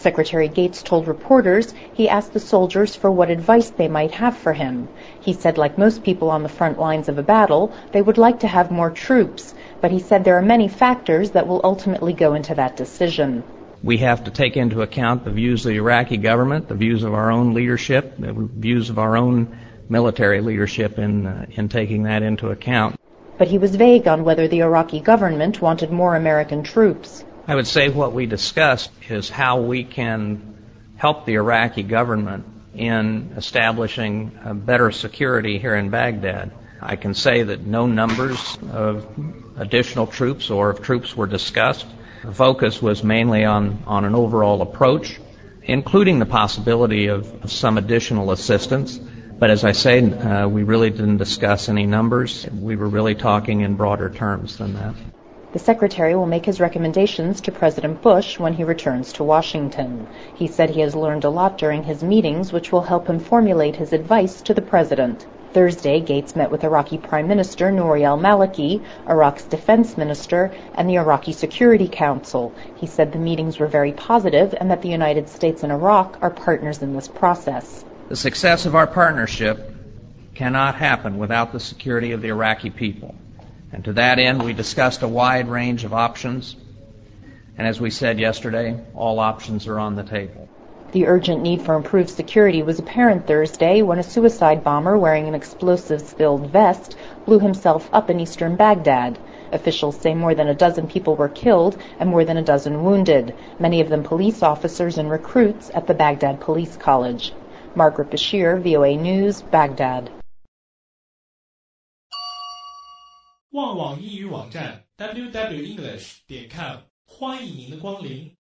Secretary Gates told reporters he asked the soldiers for what advice they might have for him. He said, like most people on the front lines of a battle, they would like to have more troops, but he said there are many factors that will ultimately go into that decision. We have to take into account the views of the Iraqi government, the views of our own leadership, the views of our own military leadership in taking that into account. But he was vague on whether the Iraqi government wanted more American troops. I would say what we discussed is how we can help the Iraqi government in establishing a better security here in Baghdad. I can say that no numbers of additional troops or of troops were discussed. The focus was mainly on an overall approach, including the possibility of some additional assistance. But as I say, we really didn't discuss any numbers. We were really talking in broader terms than that. The Secretary will make his recommendations to President Bush when he returns to Washington. He said he has learned a lot during his meetings, which will help him formulate his advice to the President. Thursday, Gates met with Iraqi Prime Minister Nouri al-Maliki, Iraq's defense minister, and the Iraqi Security Council. He said the meetings were very positive and that the United States and Iraq are partners in this process. The success of our partnership cannot happen without the security of the Iraqi people. And to that end, we discussed a wide range of options. And as we said yesterday, all options are on the table. The urgent need for improved security was apparent Thursday when a suicide bomber wearing an explosives-filled vest blew himself up in eastern Baghdad. Officials say more than a dozen people were killed and more than a dozen wounded, many of them police officers and recruits at the Baghdad Police College. Margaret Bashir, VOA News, Baghdad. 旺旺英语网站 www.english.com 欢迎您的光临。